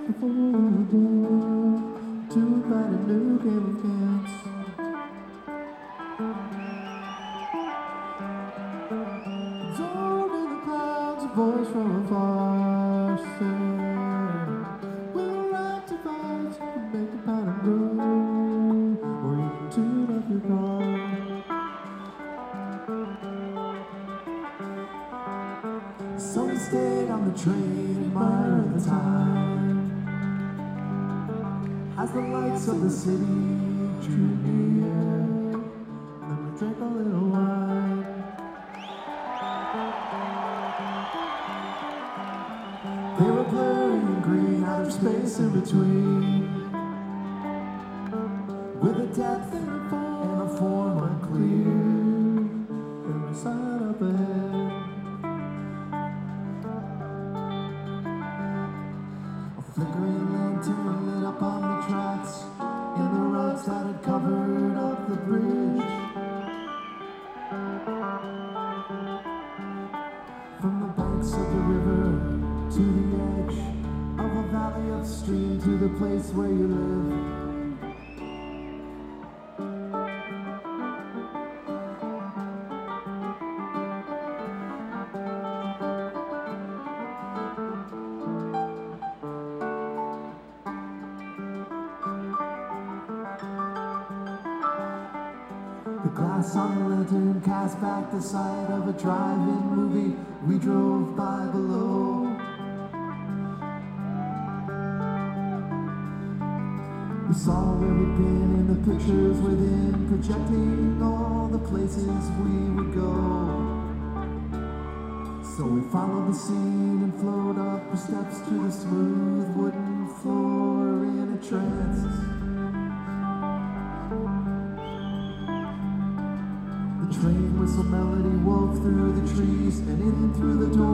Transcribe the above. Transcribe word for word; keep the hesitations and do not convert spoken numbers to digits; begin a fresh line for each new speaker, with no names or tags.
before the door to invite a new game of dance. Absorbed in the clouds, a voice from afar said, we'll ride to fight and make a pound of road, or you can tune up your car. So we stayed on the train, admiring the time as the lights of the city drew near. Then we drank a little wine. They were blurry and green, outer space in between, with a depth and a form unclear. There was sun up ahead. Flickering lantern lit up on the tracks in the rugs that had covered up the bridge. From the banks of the river to the edge of a valley upstream to the place where you live. The glass on the lantern cast back the sight of a drive-in movie we drove by below. We saw where we'd been in the pictures within, projecting all the places we would go. So we followed the scene and flowed up the steps to the smooth wooden floor in a trance. The train whistle melody wove through the trees and in through the door